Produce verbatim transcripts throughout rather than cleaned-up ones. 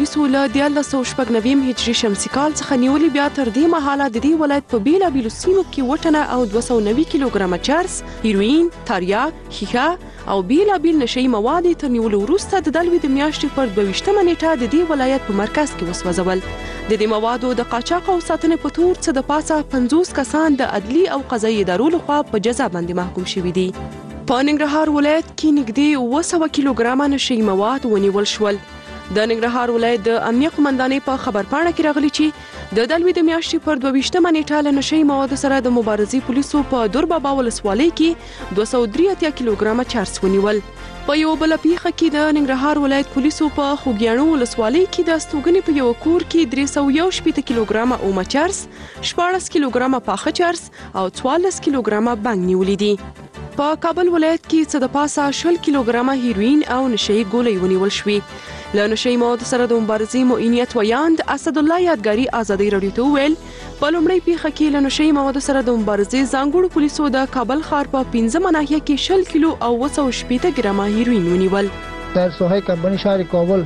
پولیسو له دیارلس سوه شپږ نوي هجري شمسي کال څخه نیولې بیا تر دې مهاله د دې ولایت په بېلابېلو سیمو کې اووه ټنه او دوه سوه نوي کیلوګرامه چرس، هیروین، تریاک، ښیښه او بېلابېل نشه یي مواد یې تر نیولو وروسته د دلوي د میاشتې پر دوه ویشتمه نیټه د دې ولایت په مرکز کې وسوځول. د دې موادو د قاچاق او ساتنې په تور څه د پاسه پنځوس کسان د عدلي او قضایي ادارو لخوا په جزا باندې محکوم شوي دي. په ننګرهار ولایت کې نږدې اووه سوه کیلوګرامه نشه یي مواد ونیول شول. د ننګرهار ولایت د امنیه قومندانۍ په خبرپاڼه کې راغلي چې د دلوي د میاشتې پر دوه ویشتمه نیټه له نشه یي موادو سره د مبارزې پولیسو په دوربابا ولسوالۍ کې دوه سوه درې اتیا کیلوګرامه چرس ونیول. په یو بل پیښه کې د ننګرهار ولایت پولیسو په خوږیاڼو ولسوالۍ کې د استوګنې په یو کور کې درې سوه یو شپېته کیلوګرامه اومه چرس، شپاړس کیلوګرامه پاخه چرس او څوارلس کیلوګرامه بنګ نیولي دي. په کابل ولایت کې څه د پاسه شل کیلوګرامه هیروین او نشه یي ګولۍ ونیول شوې. له نشه یي موادو سره د مبارزې معینیت ویاند اسدالله یادګاري ازادۍ راډیو ته وویل په لومړۍ پیښه کې له نشه یي موادو سره د مبارزې ځانګړو پولیسو د کابل ښار په پنځمه ناحیه کې شل کیلو او اووه سوه شپېته ګرامه هیروین ونیول. در سوهای کمپنی شهر کابل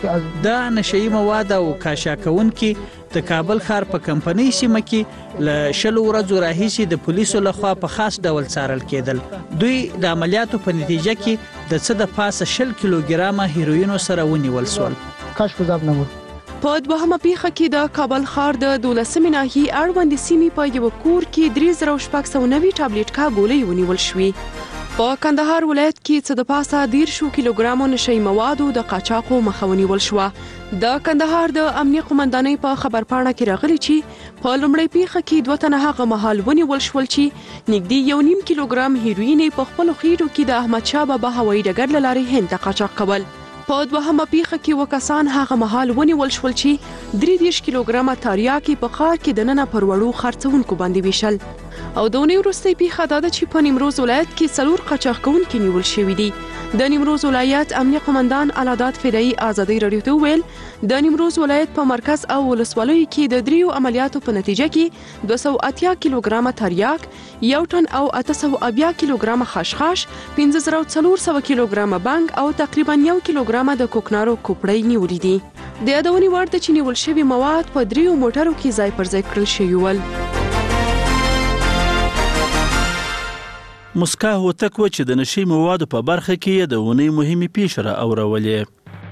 دا نشه یي مواد او کاشا کوونکي د کابل ښار په کمپنۍ سیمه کې له شلو ورځو راهیسې د پولیسو لخوا په خاص ډول څارل کېدل. دوی د عملیاتو په نتیجه کې د څه د پاسه شل کیلوګرامه هیروینو سره ونیول شول. کشف ضبط نبود. په دوهمه پیښه کې د کابل ښار د دولسمې ناحیې اړوندې سیمې په یو کور کې درې زره شپږ سوه نوي ټابلیټکا ګولۍ ونیول شوې. په کندهار ولایت کې څه د پاسه دیرشو کیلوګرامو نشه یي موادو د قاچاقو مخه ونیول شوه. د کندهار د امنیه قومندانۍ په خبرپاڼه کې راغلي چې په لومړۍ پیښه کې دوه تنه هغه مهال ونیول شول چې نږدې یو نیم کیلوګرام هیروین په خپلو خېټو کې د احمدشاه بابا هوایي ډګر له لارې هند ته قاچاق کول. په دوهمه پیښه کې اووه کسان هغه مهال ونیول شول چې درې دېرش کیلوګرامه تریاک یې په ښار کې دننه پر وړو خرڅوونکو باندې ویشل. او د اونۍ وروستۍ پیښه دا ده چې په نیمروز ولایت کې څلور قاچاق کوونکي نیول شوي دي. د نیمروز ولایت امنیه قومندان العداد فدایي ازادۍ راډیو ته وویل د نیمروز ولایت په مرکز او ولسوالیو کې د دریو عملیاتو په نتیجه کې دوه سوه اتیا کیلوګرامه تریاک، یو ټن او اته سوه اویا کیلوګرامه خشخاش، پنځه زره او څلور سوه کیلوګرامه بنګ او تقریبا یو کیلوګرامه د کوکنارو کوپړۍ نیولي دي. د یادونې وړ ده چې نیول شوي مواد په دریو موټرو کې ځای پر ځای کړل شوي ول. مسکا هوتک و چې د نشي موادو په برخه کې د اونۍ مهمې پیښې را اورولې.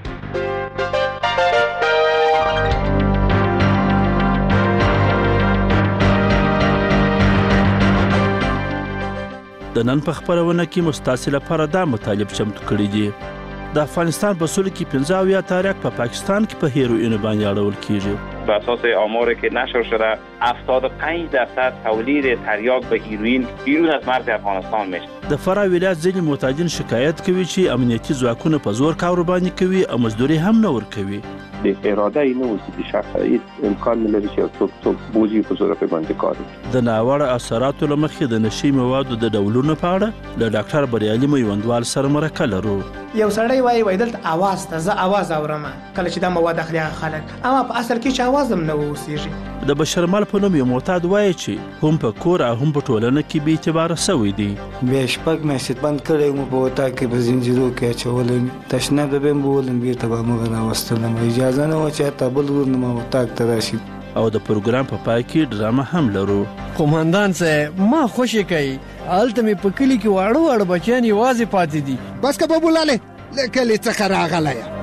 د نن په خپرونه کې مستاسې لپاره دا مطالب چمتو کړي دي. د افغانستان په سلو کې پنځه اویا تریاک په پاکستان کې په هیروئینو باندې اړول کیږي. بر اساس آماری که نشر شده هفتاد و پنج درصد تولید تریاک به هیروئین بیرون از مرز افغانستان میشه. د فراه ولایت ځینې معتادین شکایت کوي چې امنیتي ځواکونه په زور کار باندې کوي او مزدوري هم نه ورکوي. د اراده اینه و چې شخص هیڅ امکان نه لري چې څوک څوک بوزي په زور په باندې کار وکړي. د ناوړه اثراتو له مخې د نشي موادو د ډولونو په اړه له ډاکټر بریالي میوندوال سره مرکه لرو. یو سړی وایي وای دلته اواز ته زه اواز اورم کله چې دا مواد اخلي خلک، اما په اصل کې چې اواز هم نه اوسېږي. د بشرمل په نوم یو معتاد وایي چې هم په کور او هم په ټولنه کې بې اعتباره سوی دی. بیا شپږ میاشتې بند کړی مو په وطا کې په زنجیرو کې اچولی، تشناب د بیم بولم بیرته به موږ راوستلم، اجازه نه وه چې حتی بل ورونه ما وطاق ته راشي. او د پروګرام په پای کې ډرامه هم لرو. قومندان صاحب ما خوشې کوي هلته مې په کلي کې واړه واړه بچیان یوازې پاتې دي. بس که به بولالې له کلي څخه راغلی یم.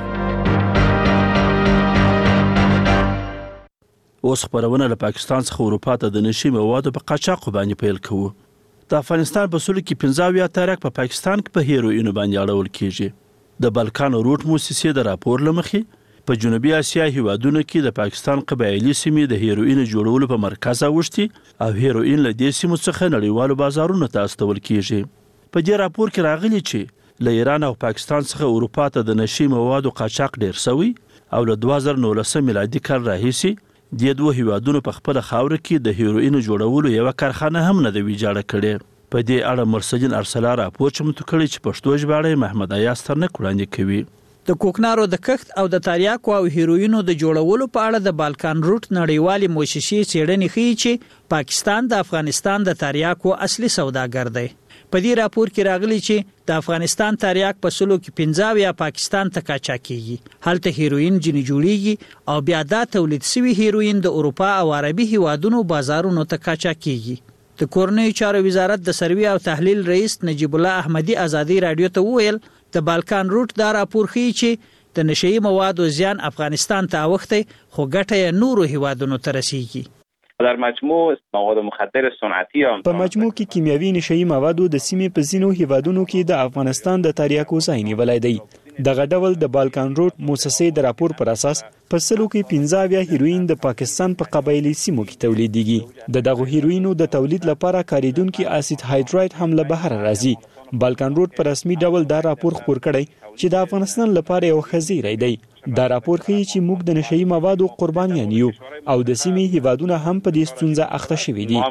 اوس خپرونه له پاکستان څخه اروپا ته د نشي موادو په قاچاقو باندې پیل کوو. د افغانستان په سلو کې پنځه اویا تریاک په پاکستان کې په هیروئینو باندې اړول کیږي. د بلکان روټ موسسې د راپور له مخې په جنوبي اسیا هیوادونو کې د پاکستان قبایلي سیمې د هیروئینو جوړولو په مرکز اوښتي او هیروئین له دې سیمو څخه نړیوالو بازارونو ته استول کیږي. په دې راپور کې راغلي چې له ایران او پاکستان څخه اروپا ته د نشي موادو قاچاق ډیر سوی او له دوه زره نولسم میلادي کال راهیسې دې دوه هیوادونو په خپله خاوره کې د هیروئینو جوړولو یوه کارخانه هم نه ده ویجاړه کړې. په دې اړه مرسدین ارسلا راپور چمتو کړی چې پښتو ژباړه یې محمد ایاز ترنک وړاندې کوي. د کوکنارو د کښت او د تریاکو او هیروئینو د جوړولو په اړه د بالکان روټ نړیوالې موسسې څېړنې ښیي چې پاکستان د افغانستان د تریاکو اصلي سوداګر دی. په دې راپور کې راغلی چې د افغانستان تریاک په سلو کې پنځه یا پاکستان ته قاچاق کیږي، هلته هیروین جنې جوړیږي او بیا دا تولید شوی هیروین د اروپا او عربي هیوادونو بازارونو ته قاچاق کیږي۔ د کورنیو چارو وزارت د سروې او تحلیل رئیس نجیب الله احمدي ازادي رادیو ته وویل د بالکان روټ دا راپور ښیي چې د نشئی موادو زیان افغانستان ته اوخته خو ګټه یې نورو هیوادونو ته رسیږي۔ در مجموع مواد مخدر صنعتي هم په مجموع کې کیمیاوي نشئی موادو د سیمې په ځینو هیوادونو کې د افغانستان د تریاکو ځای نیولی دی۔ دغه ډول د بالکان روټ موسسې د راپور پر اساس په سلو کې پنځه اویا هیروین د پاکستان په قبایلي سیمو کې تولیدېږي۔ د دغو هیروینو د تولید لپاره کاریدونکي اسید هایدرایډ هم له بهره راځي۔ بالکان روټ په رسمي ډول دا راپور خپور کړی چې د افغانستان لپاره یو خزیری دی۔ دا راپور ښیي چې موږ د نشئی موادو قربانیان یو او د سیمې هیوادونه هم په دې ستونزه اخته شوي دي۔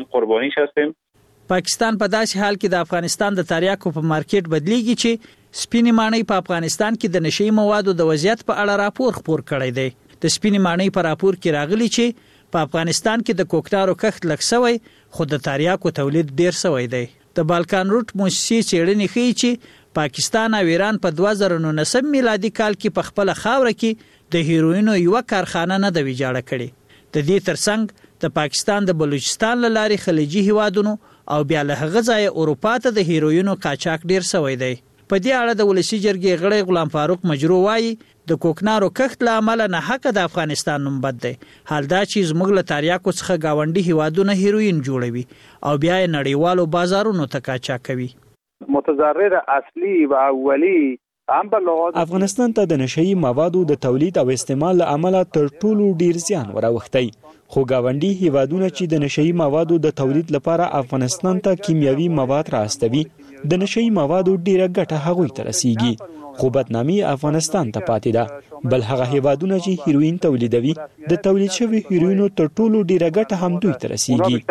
پاکستان په داسې حال کې د افغانستان د تریاکو په مارکیټ بدلیږي چې سپینې ماڼۍ په افغانستان کې د نشئی موادو د وضعیت په اړه راپور خپور کړی دی۔ د سپینې ماڼۍ په راپور کې راغلی چې په افغانستان کې د کوکنارو کښت لږ شوی خو د تریاکو تولید ډیر شوی دی۔ د بالکان روټ موسسې څېړنې ښیي چې پاکستان او ایران په دوه زره نولسم میلادي کال کې په خپل خاوره کې د هیروینو یو کارخانه نه د ویجاړه کړي۔ د دې ترڅنګ د پاکستان د بلوچستان له لارې خلیجي هیوادونو او بیا له هغه ځایه اروپا ته د هیروینو قاچاق ډیر شوی دی۔ په دې اړه د ولسی جرګې غړی غلام فاروق مجرو وایي د کوکنارو کښت له امله نه حق د افغانستان نوم بد دی، حال دا چې زموږ له تریاکو څخه گاونډي هیوادونه هیروین جوړوي او بیا یې نړیوالو بازارونو ته قاچاق کوي۔ متضرر اصلي و اولی افغانستان ته د نشئی موادو د تولید او استعمال له امله تر ټولو ډیر زیان وراوښتی، خو گاونډي هیوادونه چې د نشئی موادو د تولید لپاره افغانستان ته کیمیاوي مواد راستوي د نشئی موادو ډیره ګټه هغوی ته رسیږي، خو بدنامي افغانستان ته پاتې ده۔ بل هغه هیوادونه چې هیروین تولیدوي د تولید شوي هیروینو تر ټولو ډیره ګټه هم دوی ته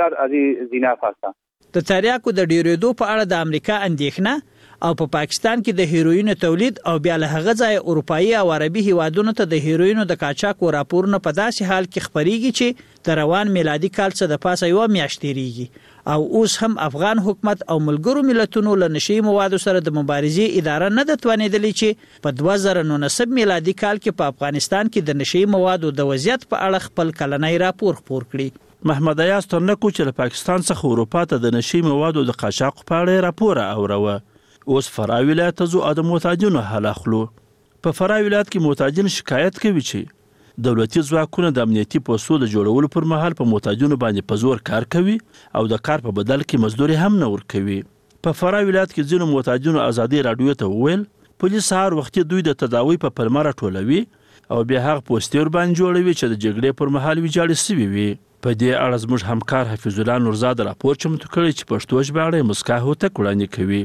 رسیږي۔ د تریاکو د ډیریدو په اړه د امریکا اندېښنه او په پا پاکستان کې د هیروینو تولید او بیا له هغه ځایه اروپایي او عربي هیوادونو ته د هیروینو د قاچاقو راپورونه په داسې حال کې خپریږي چې د روان میلادي کال څخه د پاسه یوه میاشت تیریږي او اوس هم افغان حکومت او ملګرو ملتونو له نشئی موادو سره د مبارزې اداره نه ده توانېدلې چې په دوه زره نولسم میلادي کال کې په افغانستان کې د نشئی موادو د وضعیت په اړه خپل کلنی راپور خپور کړي۔ محمد ایاز ترنکو چې له پاکستان څخه اروپا ته د نشئی موادو د قاچاق په اړه راپور اوروه، اوس فراه ولایت ته ځو او د معتادینو حال اخلو۔ په فراه ولایت کې معتادین شکایت کوي چې دولتي ځواکونه د امنیتي پوستو د جوړولو پر مهال په معتادینو باندې په زور کار کوي او د کار په بدل کې مزدوري هم نه ورکوي۔ په فراه ولایت کې ځینو معتادینو ازادي راډیو ته وویل پولیس سهار وختي دوی د تداوی په پلمه راټولوي او بیا هغه پوستې ورباندې جوړوي چې د جګړې پر مهال ویجاړې سوي وي۔ په دې اړه زموږ همکار حفیظ الله نورزاد راپور چمتو کړی چې پښتو ژبه اړه مسکا هوتک وړاندې کوي۔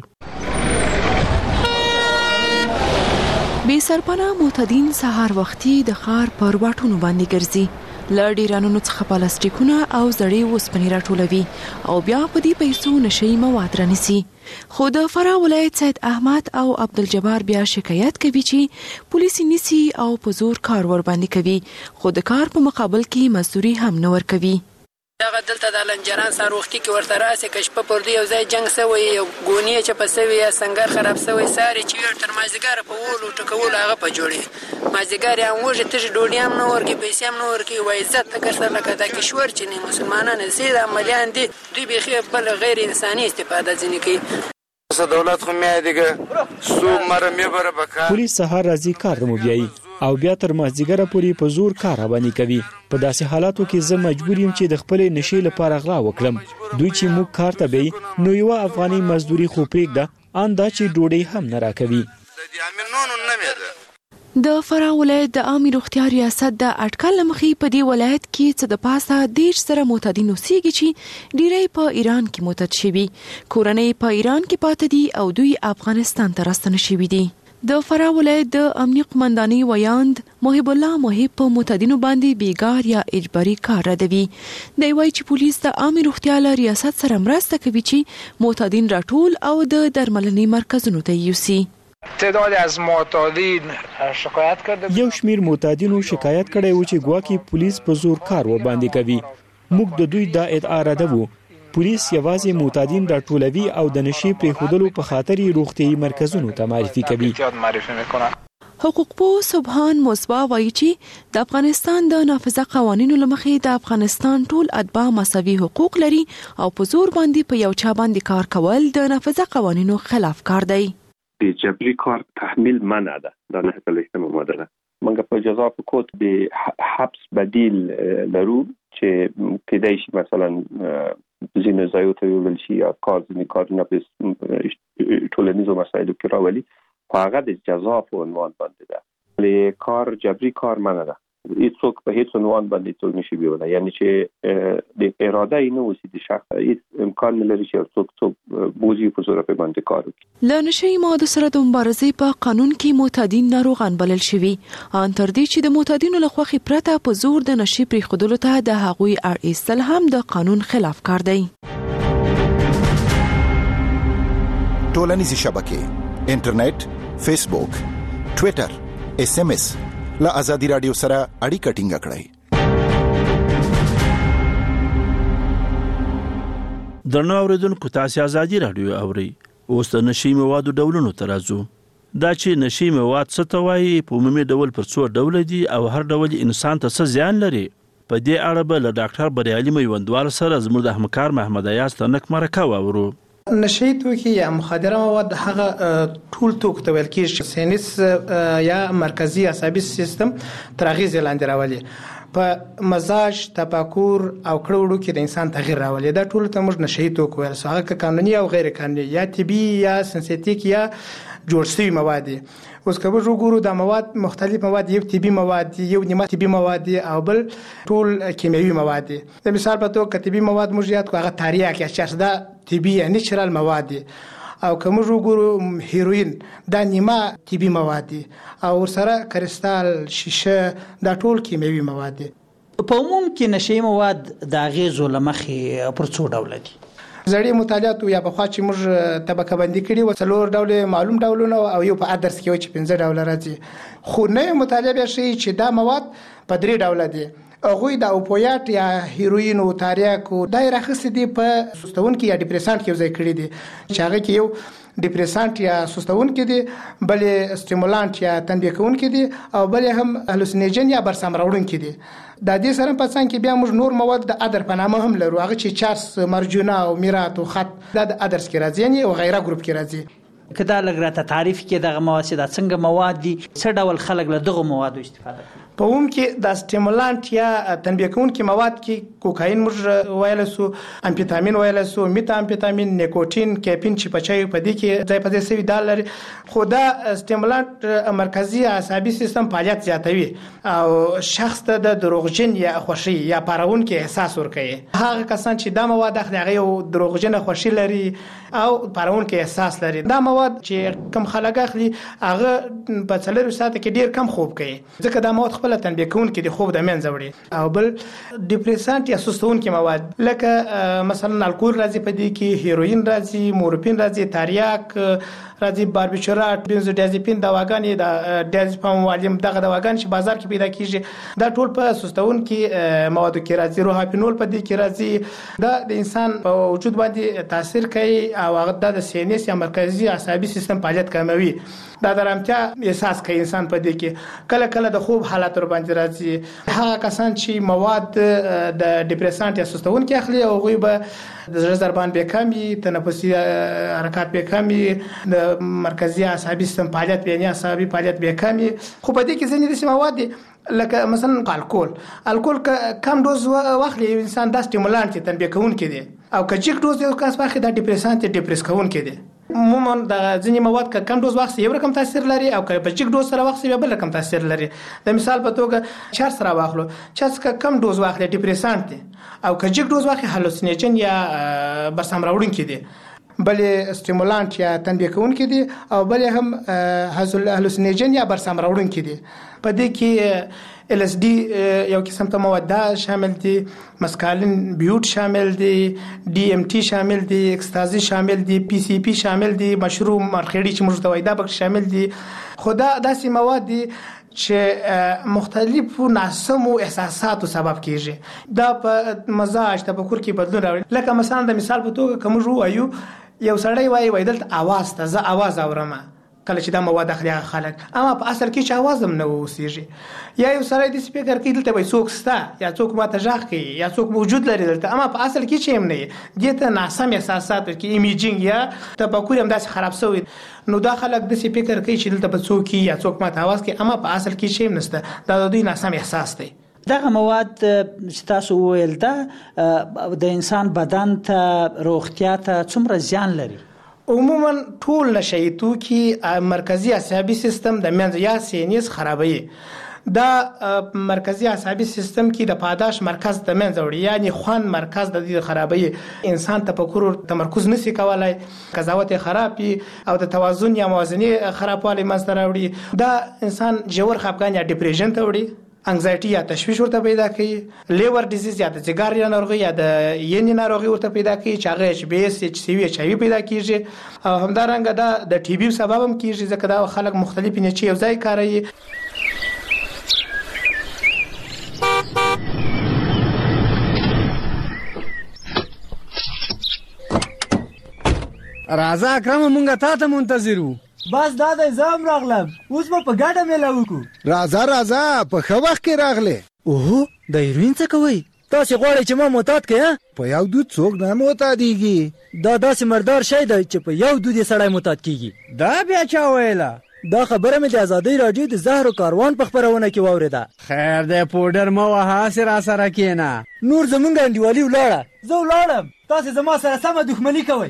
بې سرپناه معتادین سهار وختي د ښار پر واټونو باندې ګرځي، له ډیرانونو څخه پلاستیکونه او زړې اوسپنې راټولوي او بیا په دې پیسو نشئی مواد رانیسي۔ خو د فراه ولایت سید احمد او عبدالجبار بیا شکایت کوي چې پولیس نیسي او په زور کار ور باندې کوي، خو د کار په مقابل کې مزدوري هم نه ورکوي۔ دغه دلته د لنجران سهار وختي کې ورته راسي که شپه پر دوی یو ځای جنګ سوی یو ګونې چپه سوی یا سنګر خراب سوی ساري چې ویړ تر مازدیګره په ولو ټکولو هغه په جوړي مازدیګر یې هم وږي تږي ډوډۍ هم نه ورکوي پیسې هم نه ورکوي وایي عزت ته ګرځه لکه دا کشور چې نه مسلمانان سید عملیان دي دوی بیخي بل غیر انساني استفاده ځینې کوي۔ دولت خو مې دیګه سو مرمه بر بکا پولیس سهار راځي کار مو بیاي او بیا تر مازدیګره پورې په زور کار باندې کوي۔ په داسې حالاتو کې زه مجبور یم چې د خپل نشي لپاره غلا وکړم، دوی چې موږ کار ته بي نو یو افغاني مزدوري خو پرېږده ان دا چې ډوډۍ هم نه راکوي۔ د فراه ولایت د عامه روغتیا ریاست د اټکل مخې په دې ولایت کې څه د پاسه ډیر سره معتادین اوسېږي چې ډیری په ایران کې معتاد شوي، کورنۍ په ایران کې پاتې دي او دوی افغانستان ته راستنه شوي دي۔ د فراه ولایت د امنیه قمندانۍ ویاند محب الله محب په معتادینو باندې بیګار یا اجباري کار ردوي۔ دی وایي چې پولیس د عامه روغتیا له ریاست سره مرسته کوي چې معتادین راټول او د درملنې مرکزونو ته یوسي۔ تعداد از معتادین شکایت کرده یو شمیر معتادینو شکایت کړی و چې ګواکې پولیس په زور کار و باندې کوي، موږ د دوی دا ادعا ردوو، پولیس یوازې معتادین راټولوي او د نشي پرېښودلو په خاطر یې روغتیايي مرکزونو ته معرفي کوي. حقوق پوه سبحان مصباح وایي چې د افغانستان د نافذه قوانینو لمخې د افغانستان ټول اتباع مساوي حقوق لري او په زور باندې په یو چا باندې کار کول د نافذه قوانینو خلاف کار دی. د جبري کار تحمیل منع ده. دا نه کلیشتمه ماده ده. موږ په جزا په کوت د حبس بدیل لرو چې کېدای شي مثلا ځینې ځایو ته ویل شي یا کار ځینې کارونه په ټولنیزو مسایلو کې راولي. هغه د جزا په عنوان باندې ده. ل کار جبري کار منع ده. هیڅوک په هیڅ عنوان باندې څوک نشي بیولای. یعنی چې د اراده یې نه وسی د شخص هیڅ امکان نه لري چې څوک څوک بوزي په زور په باندې کار وکړي. ل نشي ماده سره د مبارزې په قانون کې معتادین ناروغان بلل شوي. ان تر دې چې د معتادینو له خوخي پرته په زور د نشي پرېښودلو ته د هغوی اړ ایستل هم د قانون خلاف کار دی. ټولنیزې شبکې انټرنیټ، فیسبوک، ټوئیټر، ایس ام ایس له ازادي رادیو سره اړیکه ټینګه کړئ. درنو اوریدونکو تاسو ازادي رادیو اورئ. اوس د نشي موادو ډولونو ته راځو. دا چې نشي مواد څه ته وایي، په عمومي ډول پر څو ډول دي او هر ډول انسان ته څه زیان لري. په دې اړه به له ډاکټر بریالي میوندوال سره زموږ د همکار محمد ایاز تنک مرکه واورو. نشي توکي یا مخدره مواد هغه ټول توک ته ویل کېږي. سینس یا مرکزی عصبي سیستم تر اغیز لاندې راولي. په مزاج، تفکر او کړوړو کې د انسان تغییر راولي. دا ټول ته موږ نشي توک ویل. هغه قانوني او غیر قانوني یا طبي یا سنتیک یا جوړ شوی مواد. اوس که موږ وګورو د مواد مختلف مواد، یو طبي مواد، یو نیمه طبي مواد او بل ټول کیمیاوي مواد. د مثال په توګه طبي مواد موږ یاد کو هغه تریاک یا چې دا طبي یا نیچرال مواد او که موږ وګورو هیروین دا نیمه طبي مواد او سره کریستال، شیشه دا ټول کیمیاوي مواد. په عموم کې نشي مواد د غیزو لمخې پر څو ډول دي. زړې مطالعات یا په خوا چې موږ طبقه بندي کړي و څلور ډول معلوم ډولونه او یو په ادرس کې و چې پنځه ډول راځي. خو نه مطالعه به شي چې دا مواد په درې ډول دي. هغه د اوپیات یا هیروین او تریاک او دایره خص دي په سستون کې یا ډیپریسانت کې ځای کړی دي چې هغه کې یو ډیپریسانت یا سستون کې دي، بل سټیمولانت یا تنبیه کون کې دي او بل هم هلوسینیجن یا برسام راوړون کې دي. د دې سره په څنګه کې بیا موږ نور مواد د ادر په نامه هم لرو. هغه چې چارس، مرجونا او میرات او خط د ادرس کې راځي او غیره ګروپ کې راځي. کدا لګراته تعریف کې دغه مواد څنګه مواد دي، څه ډول خلک له دغه موادو استفاده کوي؟ په عموم کې د سټیمولانت یا تنبیه کوونکي مواد کې کوکاین موږ ویل سو، امفیتامین ویل سو، میتا امفیتامین، نیکوتین، کیفین چې په چای په دې کې ځای په ځای سوي دال لري. خو دا سټیمولانت مرکزی عصبي سیستم فعالیت زیاتوي او شخص ته د دروغجن یا خوشي یا پارون کې احساس ورکوي. هغه کسان چې دا مواد اخلي هغه یو دروغجن خوشي لري او پارون کې احساس لري. دا مواد چې کم خلک اخلي هغه په څلور ساعت کې ډیر کم خوب کوي، ځکه دا مواد خپل تنبیه کون کې د خوب د منځ وړي. او بل ډیپریسانت یا سستون کې مواد لکه مثلا الکول راځي، په دې کې هیروین راځي، مورفین راځي، تریاک راځي، باربیچورات، بنزودیازپین دواګانې د ډیازپام والیم دغه دواګان چې بازار کې پیدا کیږي دا ټول په سستون کې موادو کې راځي. روحاپینول په دې کې راځي. دا د انسان په وجود باندې تاثیر کوي او هغه د سینس یا مرکزی عصبي سیستم فعالیت کموي. دا د آرامتیا احساس کوي انسان په دې کې. کله کله د خوب حالت ور باندې راځي. هغه کسان چې مواد د ډیپریسانت یا سستون کې اخلي او هغوی به د زړه ضربان به کمي، تنفسي حرکات به کمي، د مرکزی عصبي سیستم فعالیت به نه عصبي فعالیت به کمي. خو په دې کې ځینې د مواد لکه مثلا الکول الکول کم دوز واخلي انسان دا سټیمولانت تنبیه کوونکی دی او که جګ دوز یو کس واخلي دا ډیپریسانت ډیپریس کوونکی دی. عموما د ځینې مواد که کم دوز واخلي یو رقم تاثیر لري او که په جګ دوز سره واخلي بل رقم تاثیر لري. د مثال په توګه چارس سره واخلو، چارس که کم دوز واخلي ډیپریسانت دی او که جګ دوز واخلي هلوسینیجن یا برسام راوړونکی دی. بل سټیمولانت یا تنبیه کوونکی دی او بل هم هلوسینیجن یا برسام راوړونکی دی. په دې کې ال اس ډي یو قسم ته مواد شامل دي، مسکالین بیوت شامل دي، ډي ام ټي شامل دي، اکستازي شامل دي، پی سی پی شامل دي، مشروم مرخیړي چې موږ ته وایي دا پکې شامل دي. خو دا داسې مواد دي چې مختلفو ناسمو احساساتو سبب کیږي. دا په مزاج تفکر کې بدلون راوړي. لکه مثلا د مثال په توګه کوم جو وایو یو سړی وایي وای دلته आवाज ته زه आवाज اورم کله چې دا مواد اخلي خلک، اما په اصل کې چې आवाज هم نه اوسېږي. یا یو سړی د سپیکر کې دلته وایي څوک ستا یا څوک ماته ژغ کوي یا څوک موجود لري دلته، اما په اصل کې چې هم نه دې ته ناسم احساسات کې ایمیجینګ یا تفکر هم داسې خراب شوی. نو دا خلک د سپیکر کوي چې دلته په څوک یا څوک ماته आवाज کوي، اما په اصل کې چې هم نشته. دا د دوی ناسم احساس دی. دغه مواد چې تاسو وویل دا د انسان بدن ته روغتیا ته څومره زیان لري؟ عموما ټول نشئی توکي مرکزی عصبي سیستم د منځ یا سینیز خرابوي. دا مرکزی عصبي سیستم کې د پاداش مرکز د منځ وړي، یعنی خوان مرکز د دې خرابوي. انسان تفکر او تمرکز نشي کولای، قضاوت خرابي او د توازن یا موازنه خرابوالی منځ راوړي. دا انسان جوړ خپګان یا ډیپریشن ته وړي، انگزایټي یا تشویش ورته پیدا کوي، لیور ډیزیز یا د ځګر یا ناروغي یا د ینې ناروغي ورته پیدا کوي چې هغه ایچ بي اس ایچ سی وی ایچ آی وی پیدا کیږي. او همدارنګه دا د ټي بي سبب هم کیږي ځکه دا خلک مختلف نیچې یو ځای کاروي. راځه اکرم مونږه تا ته منتظر وو. بس دا د زام راغلم، اوس به په ګډه میله وکړو. راځه راځه په ښه وخت کې راغلی. اوهو د هیروین څه کوئ؟ تاسې غواړئ چې ما معتاد کړئ؟ په یو دود څوک نه معتادېږي. دا داسې مردار شی دی چې په یو دود یې سړی معتاد کیږي. دا بیا چا ویله؟ دا خبره مې د ازادۍ راډیو د زهرو کاروان په خپرونه کې واورېده. خیر دی پوډر مه وهه، هسې راسره کښېنه. نور زمونږ انډیوالي ولاړه، زه ولاړم، تاسې زما سره سمه دښمني کوئ.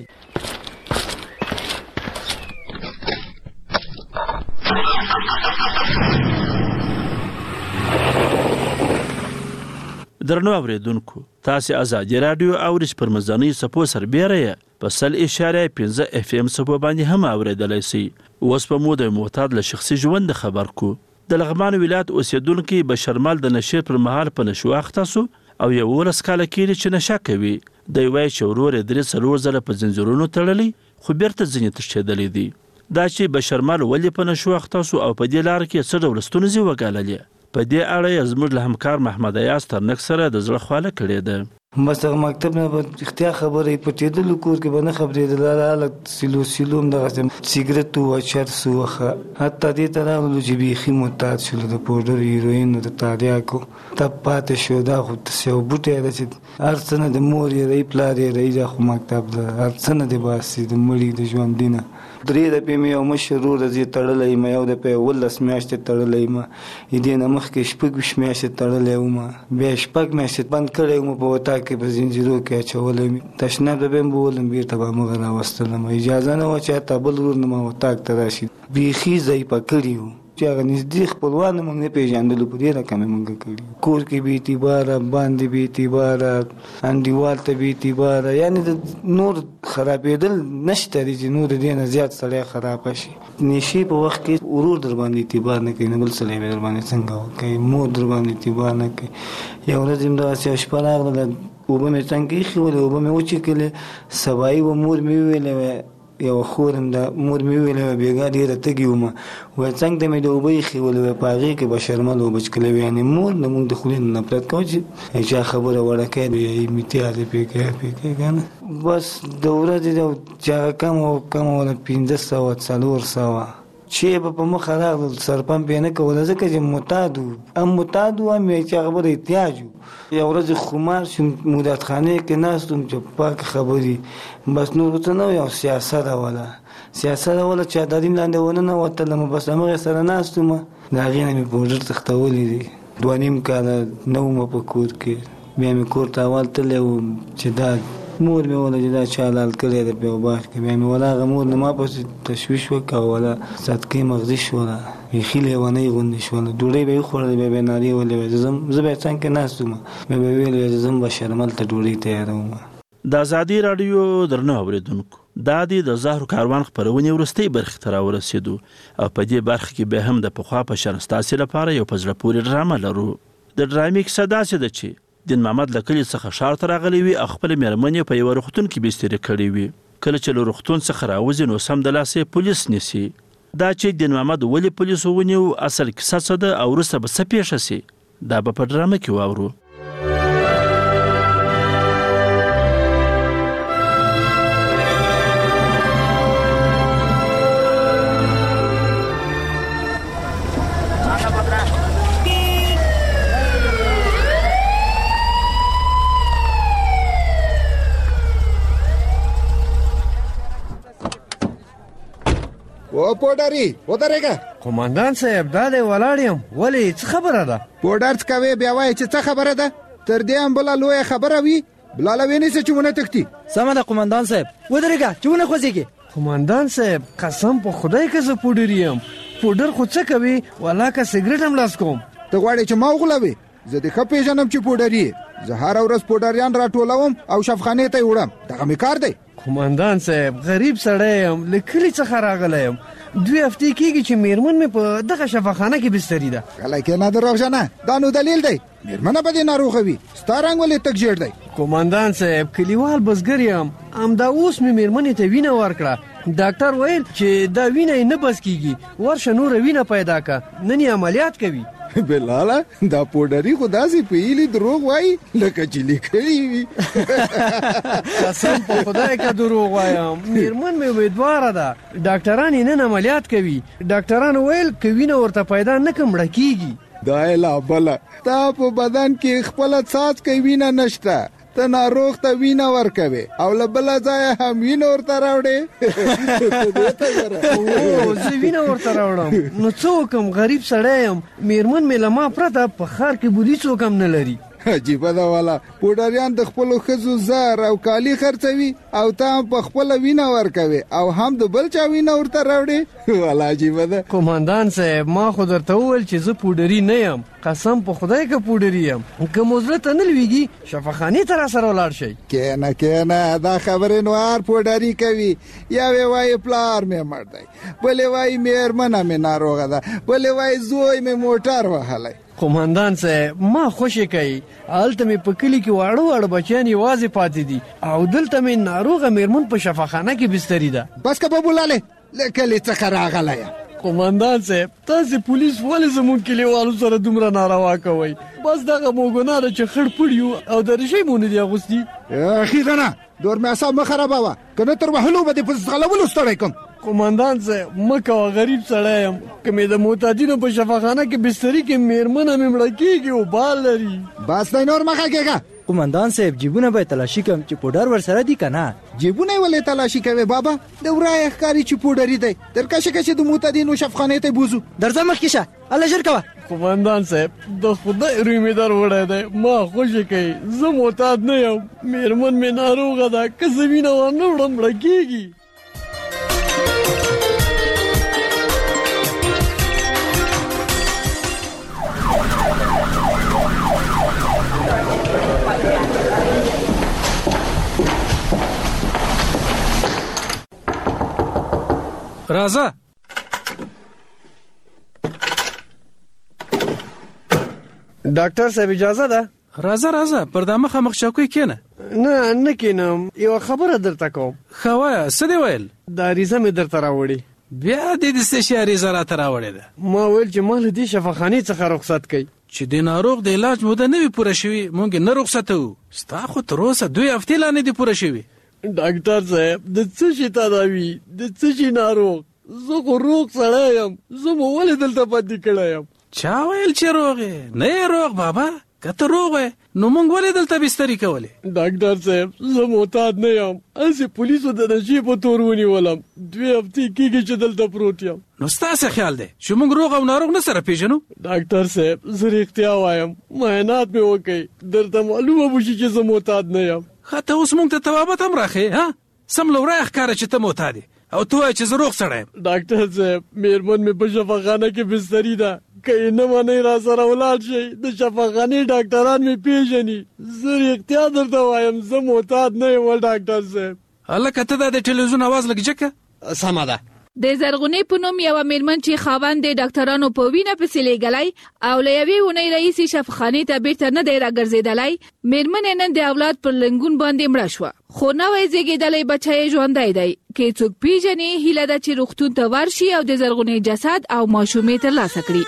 درنو اوریدونکو، تاسو ازادي رادیو اورئ پر مزنی سپو سربېره په سل اشاره پنځه اف ام سپو باندې هم اوریدلای شئ. اوس په مو د معتاد له شخصي ژوند خبر کو. د لغمان ولایت اوسیدونکو بشرمل د نشې پر مهال په نشو اخته سو او یو ورس کال کې چې نشه کوي. د وای شورور درې سلور زله په زنجیرونو تړلې خو بیرته ځنې تشدلې دي. دا چې بشرمل ولې په نشو اخته سو او په دې لار کې څه ډول ستونزې وګاللې. په دې اړه زموږ له همکار محمد ایاز ترنک سره د زړه خواله کړې ده. بس هغه مکتب نه به اختیار خبرې پټېدلو، کور کې به نه خبرېدل، هلک سیلو سیلو هم دغسې سیګرټ وه، چرس وخه، حتی دې ته راغلو چې بیخي معتاد شولو د پوډر، هیروینو، د تاریاکو. تب پاتې شو. دا خو داسې یو بوټی ده چې هر څه نه د مور یې رهي پلار یې رهي، دا خو مکتب ده، هر څه نه دې باسي د مړي د ژوندي نه. درې دفعې مې یو مشر ورور زه تړلی یم، یو دفعه یولس میاشتې تړلی یم، دې نه مخکې شپږ میاشتې تړلی وم، بیا شپږ میاشتې بند کړی وم په وطاق کې په زنجیرو کې اچولی مې. تشناب ته به یې بولم، بېرته به همغه راوستلم. اجازه نه وه چې حتی بل ورور نه ما وطاق ته راشي. بیخي ضعیفه کړي وو چې هغه نږدې خپلوان هم نه پېژندلو، په دې رقم یې مونږ کړي. کور کې بې اعتباره، باندې بې اعتباره، انډیوال ته بې اعتباره، یعنې د نور خرابېدل نشته دی چې نور د دې نه زیات سړی خرابه شي. نشې په وخت کې ورور در باندې اعتبار نه کوي، نه بل سړی به در باندې څنګه وکوي، مور در باندې اعتبار نه کوي. یو ورځ هم دغسې یوه شپه راغله، اوبه مې څنګه ایښې ولې، اوبه مې وچېکلې، سبایي وه، مور مې وویلې وه، یو خور هم ده، مور مې وویلې وه بېګا ډېره تږې ومه، وایي څنګ ته مې د اوبه ایښې ولې وایي په هغې کې به شرمل اوبه څښلې وې. یعنې مور د مونږ د خولې نه نفرت کوه چې چا خبره وړه کوي، وایي میتیازې پرې کوي پرې کوي که نه. بس د ورځې چې هغه کمه کمه وله پنځه سوه څلور سوه چې به په مخه راغلل، سرپمپ یې نه کوله ځکه چې معتاد وو، هم معتاد وو هم یې چې هغه بل احتیاج وو. یو ورځ خمار شوم، مودتخانې کې ناست وم چې پاکې خبرې، بس نور څه نه و، یو سیاست اوله سیاست اوله چې اداریم لاندې وننوتلم، بس همغې سره ناست وم. د هغې نه مې پوډر تښتولی دی. دوه نیم کاله نه وم په کور کې، بیا مې کور ته اول تللی وم چې دا مور مې وله چې دا چا حلال کړی دی په یو باغ کې. بیا مې وله هغه مور نه ما پسې تشویش وکړه، وله صدقې مغزي شوله، بیخي لیونۍ غوندې شوله. ډوډۍ به یې وخوړله، بیا به یې نارې ویلې وې، زه به یې څنګ کې ناست وم، بیا به یې ویلې وې زه هم به شرمل ته ډوډۍ تیاروم. د ازادي راډیو درنو اوریدونکو، دا د د زهرو کاروان خپرونې وروستۍ برخې ته راورسېدو او په دې برخه کې بیا هم د پخوا په شان ستاسې لپاره یو په زړه پورې ډرامه لرو. د ډرامې کیسه داسې ده چې دین محمد له کلي څخه ښار ته راغلی وي او خپلې مېرمنې په یوه روغتون کې بسترې کړې وي. کله چې له روغتون څخه راوځي نو سمدلاسه یې پولیس نیسي. دا چې دین محمد ولې پولیسو ونیو اصل کیسه څه ده او وروسته به څه پیښه شي دا به په ډرامه کې واورو. او پوډری ودرېګه. قومندان صاحب دا دی ولاړ یم. ولې څه خبره ده؟ پوډر څه کوې بیا وایې چې څه خبره ده؟ تر دې هم بله لویه خبره وي بلاله ونیسه چې ونه تښتي. سمه ده قومندان صاحب ودرېږه چې ونه خوځېږي. قومندان صاحب قسم په خدای که زه پوډر یم. پوډر خو څه کوي والله که سګرټ هم لاس کوم. ته غواړې چې ما وغولوې؟ زه دې ښه پېژنم چې پوډر یې. زه هره ورځ پوډریان راټولوم او شفخانې ته یې وړم. دغه مې کار دی. قومندان صاحب غریب سړی یم له کلي څخه راغلی یم. دوی هفتې کېږي چې میرمن مې په دغه شفاخانه کې بستري ده. غلی کېنه دروغجنه دا نو دلیل دی. میرمنه به دې ناروغه وي ستا رنګ ولې تک ژیړ دی؟ قومندان صاحب کلیوال بزګر یم همدا اوس مې میرمنې ته وینه ورکړه. ډاکټر ویل چې دا وینه یې نه بس کېږي ورشه نوره وینه پیدا که نن یې عملیات کوي. بلاله دا پوډري خو داسې پیلي دروغ وایي لکه چې لیکلي وي. قسم په خدای که دروغ وایم میرمن مې امیدواره ده. ډاکټران یې نن عملیات کوي. ډاکټران ویل که وینه ورته پیدا نه کړم مړه کېږي. دا یې لا بله تا په بدن کې خپله څاڅکی وینه نشته. ته ناروغ ته وینه ورکوې او له بله ځایه هم وینه ورته راوړې. او زه وینه ورته راوړم نو څه وکړم غریب سړی یم. میرمن مې له ما پرته په ښار کې بودي څوک هم نه لري. عجیبه ده والا پوډریان د خپلو ښځو زر او کالي خرڅوي او ته هم په خپله وینه ورکوې او هم د بل چا وینه ورته راوړې. والا عجیبه ده. قومندان صاحب ما خو درته وویل چې زه پوډري نه یم. قسم په خدای که پوډري یم. که مو زړه ته نه لویږي شفاخانې ته راسره ولاړ شئ. کېنه کېنه دا خبرې نو هر پوډري کوي. یوې وایي پلار مې مړ دی بلې وایي میرمنه مې ناروغه ده بلې وایي زوی مې موټر وهلی. قومندان صاحب ما خوشې کوي هلته مې په کلي کې واړه واړه بچیان یوازې پاتې دي او دلته مې ناروغه میرمن په شفاخانه کې بستري ده. بس که ببولالې له کلي څخه راغلی یم. قومندان صاحب تاسې پولیس ولې زموږ کلیوالو سره دومره ناروا کوئ؟ بس دغه مو ګناه ده چې خړ پړ یو او دریشۍ مو نه دي اغوستي. ښېګڼه دور مې اعصاب مه خرابوه که نه تر وهلو به دې په ځغلولو ستړی کړم. قومندان صاحب مه کوه غریب سړی یم. که مې د معتادینو په شفاخانه کې بستري کې میرمنه مې مړه کېږي او بال لري. بس دی نور مه غږېږه. قومندان صاحب جیبونه به تلاشي کړم چې پوډر ورسره دي که نه؟ جیبونه یې ولې تلاشي کوې بابا؟ د ورایه ښکاري چې پوډري دی. در کشه کشه د معتادینو شفخانې ته بوځو. درځه مخکې شه هله ژر کوه. قومندان صاحب د خدای روی مې در وړی دی ما خوشې کوي. زه معتاد نه یم میرمن مې ناروغه ده که زه وینه ورنه وړم مړه کېږي. راځه ډاکټر صاحب اجازه ده؟ راځه راځه پر دا مخه مخ چوکۍ کېنه. نه نه کېنم یوه خبره درته کوم. ښه وایه څه دې ویل؟ دا عریضه مې درته راوړې. بیا دې د څه شي عریضه راته راوړې ده؟ ما ویل چې ما له دې شفاخانې څخه رخصت کوي. چې د ناروغ د علاج موده نه وي پوره شوې موږ نه رخصتوو. ستا خو تر اوسه دوی هفتې لا نه دي پوره شوې. ډاکټر صاحب د څه شي تداوي د څه شي ناروغ؟ زه خو روغ سړی یم. زه مو ولې دلته پاتې کړی یم؟ چا ویل چې روغ یې؟ نه یې روغ بابا. که ته روغ وې نو موږ ولې دلته بستري کولې؟ ډاکټر صاحب زه معتاد نه یم. هسې پولیسو د نشې په تور ونیولم. دوې هفتې کېږي چې دلته پروت یم. نو ستاسې خیال دی چې موږ روغ او ناروغ نه سره پېژنو؟ ډاکټر صاحب زه رښتیا وایم معاینات مې وکړئ درته معلومه به شي چې زه معتاد نه یم. ښه ته اوس موږ ته توابت هم راښیې ها؟ سم له ورایه ښکاره چې ته معتاد یې او ته وایې چې زه روغ سړی یم. ډاکټر صاحب میرمن مې په شفاخانه کې بستري ده. که یې نه منئ را سره ولاړ شئ د شفاخانې ډاکټران مې پېژني. زه رښتیا درته وایم زه معتاد نه یم ډاکټر صاحب. هلکه ته دا د ټلویزیون اواز لږ جګ کړه. سمه ده. د زرغونې په نوم یوه میرمن چې خاوند د ډاکټرانو په وینه پسې لیږلی او له یوې اونۍ راهیسې شفاخانې ته بیرته نه دی راګرځېدلی، میرمنې نن د اولاد پر لنګون باندې مړه شوه. خو نوی زیږېدلی بچی یې ژوندی دی. که څوک پیژني، هیله ده چې روغتون ته ورشي او د زرغونې جسد او ماشومې ترلاسه کړي.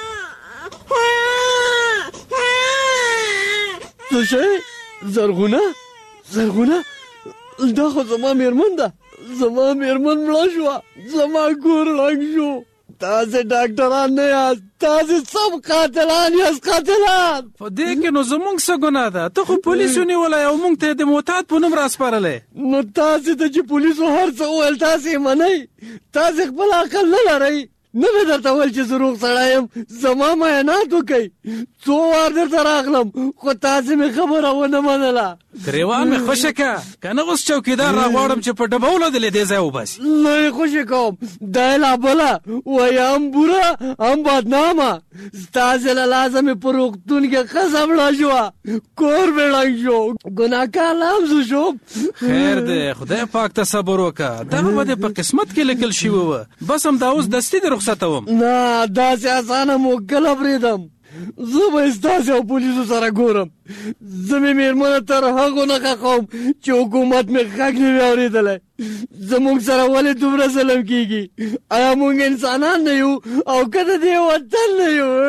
څه شی؟ زرغونه؟ زرغونه؟ دا خو زما میرمن ده. زما میرمن مړه شوه، زما کور ړنګ شو. تاسې ډاکټران نه یاست، تاسې سب قاتلان یاست، قاتلان. په دې کې نو زموږ څه ګناه ده؟ ته خو پولیسو نیولی او موږ ته یې د معتاد په نوم راسپارلی. نو تاسې ته چې پولیسو هر څه وویل تاسې یې منئ؟ تاسې خپل عقل نه لرئ؟ نه مې درته ویل چې زه روغ سړی یم، زما معاینات وکئ. څو وار درته راغلم خو تاسې مې خبره ونه منله. ګریوان مې خوشه که که نه اوس چوکیدار راغواړم چې په ډبولو دې له دې ځای وباسي. نه یې خوشې کوم، دا یې لا بله وایي هم بوره هم بدنامه. ستاسې له لاسه مې په روغتون کې ښځه مړه شوه، کور مې ړنګ شو، ګناهکار لمزه شوم. خیر دی، خدای پاک ته صبر وکړه. دغه به دې په قسمت کې لیکل شوي وه. بس همدا اوس دستي دې رخصتوم. نه داسې اسانه موکل بریدم. زه به ستاسې او پولیسو سره ګورم. زه مې میرمنه تر هغو نه ښخوم چې حکومت مې غږ نه وي اورېدلی. زموږ سره ولې دومره ظلم کېږي؟ آیا موږ انسانان نه یو او که د دې وطن نه یو؟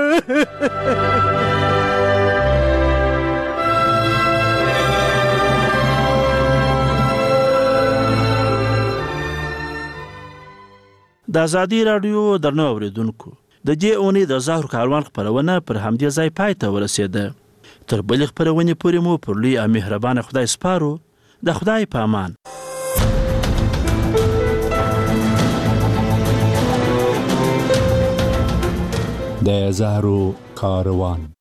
د ازادي راډیو درنو اوریدونکو، د دې اونۍ د زهر کاروان خپرونه پر همدې ځای پای ته ورسېده. تر بلې خپرونې پورې مو پر لوی او مهربانه خدای سپارو. د خدای په امان. د زهرو کاروان.